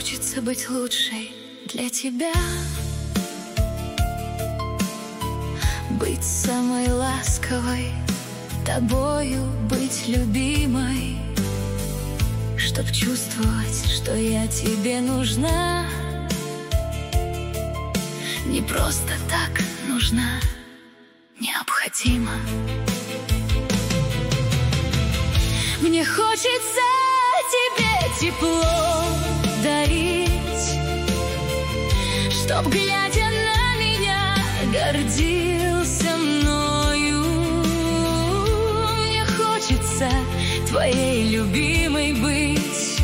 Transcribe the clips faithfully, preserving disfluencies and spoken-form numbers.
хочется быть лучшей для тебя, быть самой ласковой, тобою быть любимой, чтоб чувствовать, что я тебе нужна. Не просто так нужна, необходима. Мне хочется тебе тепло дарить, чтоб, глядя на меня, гордился мною. Мне хочется твоей любимой быть,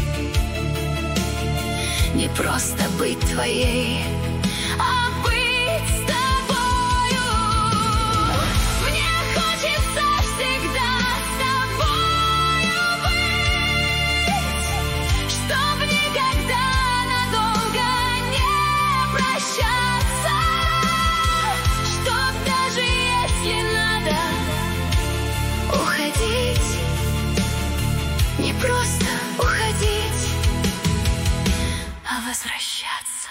не просто быть твоей, а быть с тобою. Мне хочется всегда с тобою быть, чтоб никогда надолго не прощаться, чтоб даже если надо уходить, не просто уходить, а возвращаться.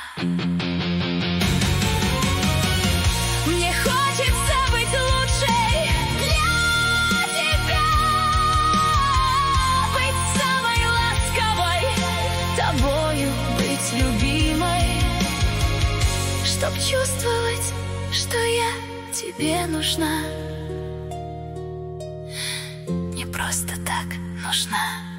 Мне хочется быть лучшей для тебя, быть самой ласковой, тобою быть любимой, чтоб чувствовать, что я тебе нужна, не просто так нужна.